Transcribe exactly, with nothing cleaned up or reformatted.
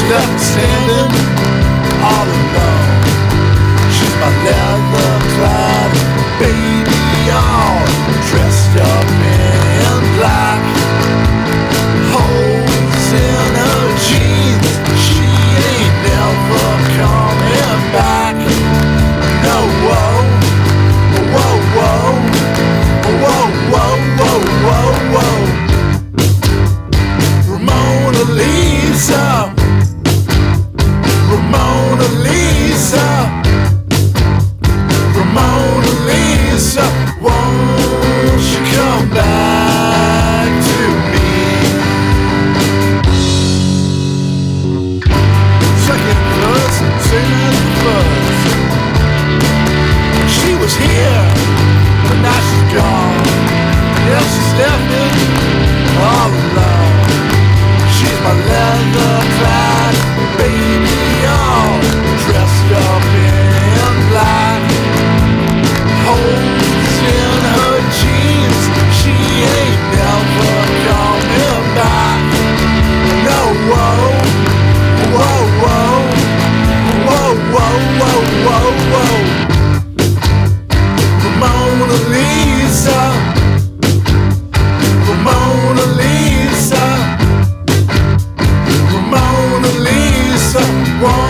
left standing all alone. She's my leather-clad baby, all dressed up in black. Holes in her jeans, she ain't never coming back. No, whoa, whoa, whoa, whoa, whoa, whoa, whoa, whoa. Ramona Lisa, Ramona Lisa, Ramona Lisa, won't you come back to me? Second verse, second verse. She was here, but now she's gone. Yeah, she's left me all alone. She's my leather-clad baby, all dressed up in black. Holes in her jeans, she ain't never coming back. No, whoa, whoa, whoa, whoa, whoa, whoa, whoa, whoa. Ramona Lisa, Ramona Lisa, Ramona Lisa, whoa.